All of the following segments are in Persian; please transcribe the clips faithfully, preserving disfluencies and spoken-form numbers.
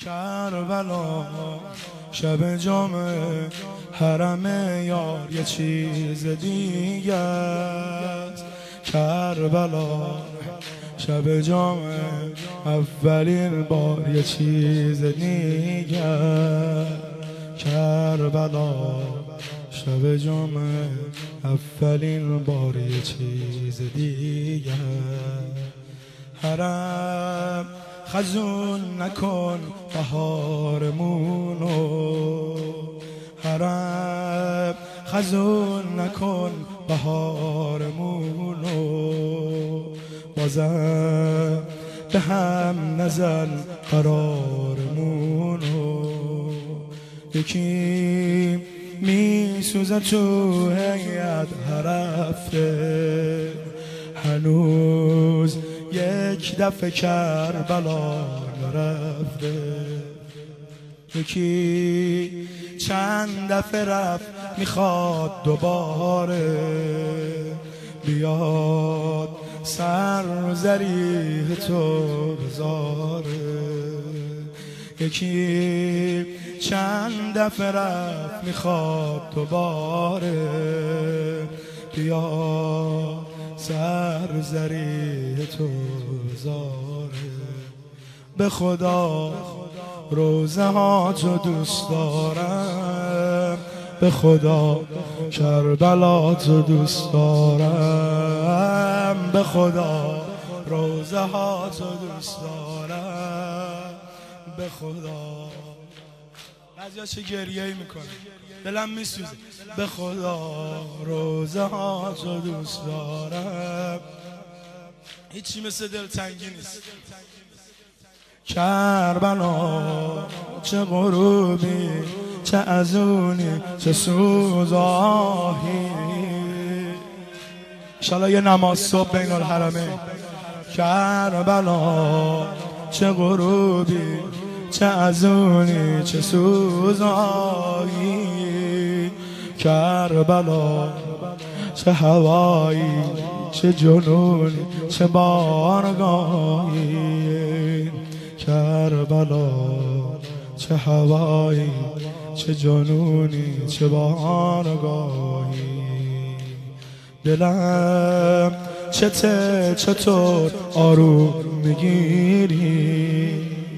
کربلا شب جمعه حرم یار یه چیز دیگه است. کربلا شب جمعه اولین بار یه چیز دیگه است. کربلا شب جمعه اولین بار یه چیز دیگه است. حرم خزون نکن بهارمونو، حرم خزون نکن بهارمونو، بازم به هم نزن قرارمونو. یکی میسوزه تو هیئت هرفته، هنوز یک دفعه کربلا نرفته. یکی چند دفعه رفت میخواد دوباره بیاد سر زریح تو بذاره. یکی چند دفعه رفت میخواد دوباره بیاد سر زریح تو بذاره. به خدا روزه ها تو دوست دارم، به خدا کربلا تو دوست دارم، به خدا روزه ها تو دوست دارم، به خدا. بعضیا چه گریه‌ای میکنه دلم میسوزه. به خدا روزه ها تو دوست دارم، هیچی مثل دلتنگی نیست. کربلا چه غروبی، چه ازونی، چه سوزاهی. انشالله یه نماز صبح بین الحرمین. کربلا چه غروبی، چه ازونی، چه سوزاهی. کربلا چه هوایی، چه جنونی، چه بارگاهی. کربلا چه هوایی، چه جنونی، چه بارگاهی. دلم چته چطور آروم میگیری،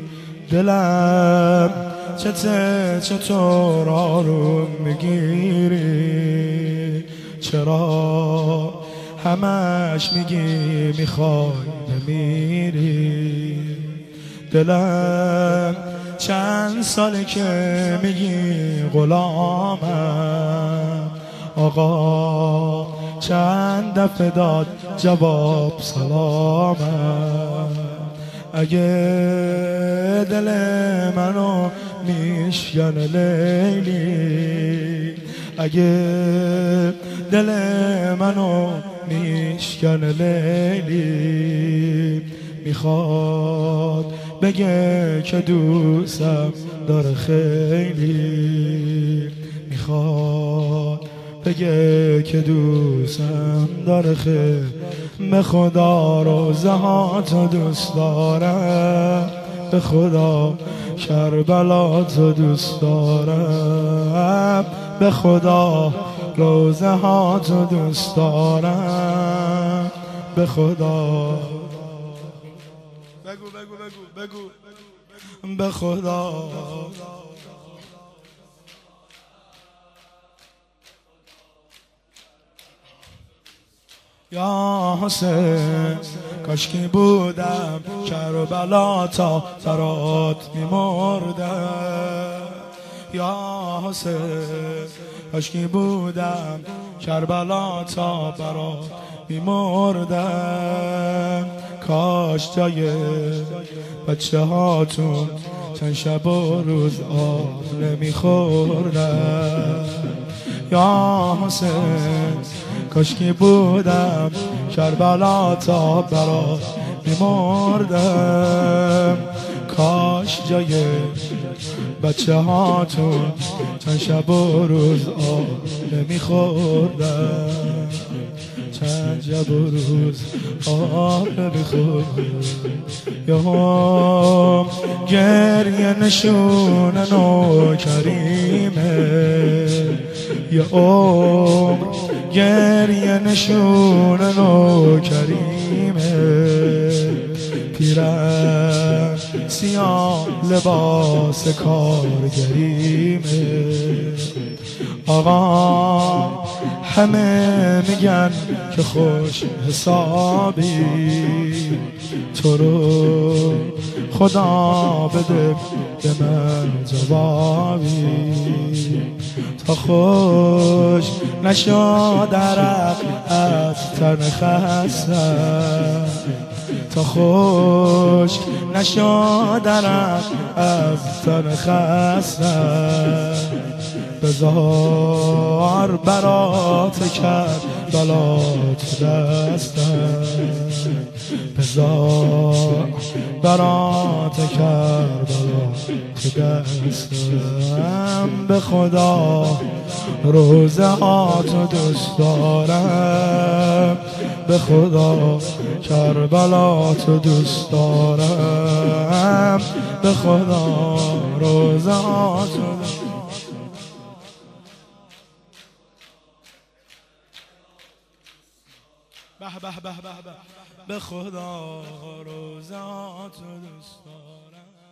دلم چته چطور آروم میگیری. چرا همش میگی میخوای بمیری. دلم چند ساله که میگی غلامم، آقا چند دفعه داد جواب سلامم. اگه دل منو میشکنه لیلی، اگه دل منو میشکنه لیلی، میخواد بگه که دوستم داره خیلی، میخواد بگه که دوستم داره خیلی. به خدا روزه ها تو دوست دارم، به خدا کربلا تو دوست دارم، به خدا روزه ها تو دوست دارم، به خدا. بگو بگو بگو بگو به خدا. یا حسین کاشکی بودم کربلا تا برات میمردم. یا حسین کاشکی بودم کربلا تا برات میمردم. کاش جای بچه هاتون چند شب و روز آب نمیخوردم. یا حسین کاشکی بودم کربلا تا برات میمردم. کاش جای بچه هاتون چند شب و روز آب نمیخوردم. عجب و روز آره بی خود یا گریه نشون نو کریمه یا عمر گریه نشون نو کریمه پیرن سیاه لباس کارگریمه آقا همه میگن که خوش حسابی تو رو خدا بده به من جوابی تا خوش نشد درق از تن خستم تا خوش نشد درق از تن خستم بذار برات کرد بلات دستم بذار برات کرد بلات دستم به خدا روزه ها تو دوست دارم به خدا کربلا تو دوست دارم به خدا روزه ها تو به به به به به به خدا روزات دوست دارم.